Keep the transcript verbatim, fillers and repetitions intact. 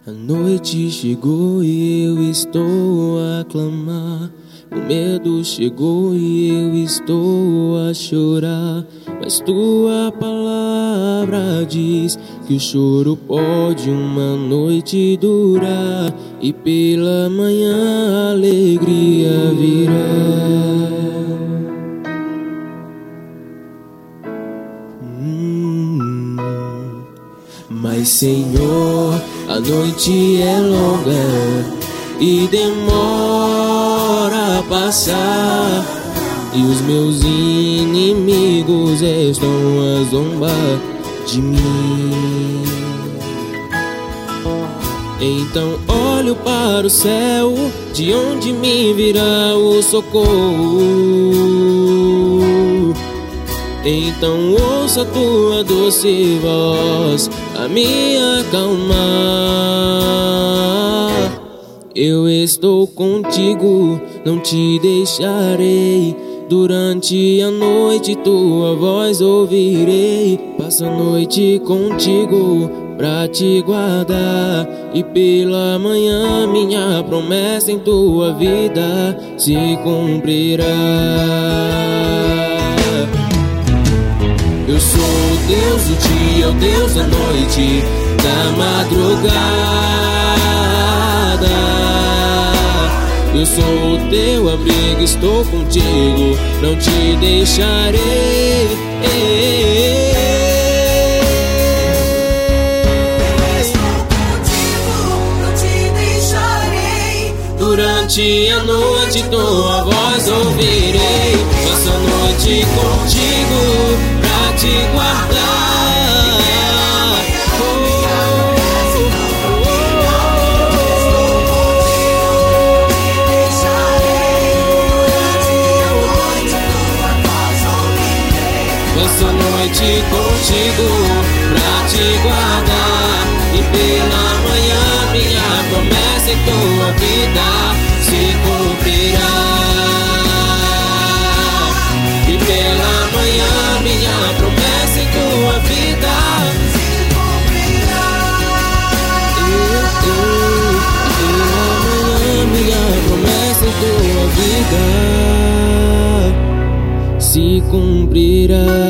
A noite chegou e eu estou a clamar. O medo chegou e eu estou a chorar. Mas tua palavra diz que o choro pode uma noite durar, e pela manhã a alegria virá. hum, Mas Senhor, a noite é longa e demora a passar, e os meus inimigos estão a zombar de mim. Então olho para o céu, de onde me virá o socorro. Então ouça a tua doce voz a me acalmar. Eu estou contigo, não te deixarei. Durante a noite tua voz ouvirei. Passo a noite contigo pra te guardar, e pela manhã minha promessa em tua vida se cumprirá. Eu sou o Deus do dia, o Deus da noite, da madrugada. Eu sou o teu abrigo, estou contigo, não te deixarei. Estou contigo, não te deixarei. Durante a noite tua voz ouvirei. Passo a noite contigo pra te guardar. Passo a noite contigo pra te guardar, e pela manhã minha promessa em tua vida se cumprirá. E pela manhã minha promessa em tua vida se cumprirá. E pela manhã minha promessa em tua vida se cumprirá.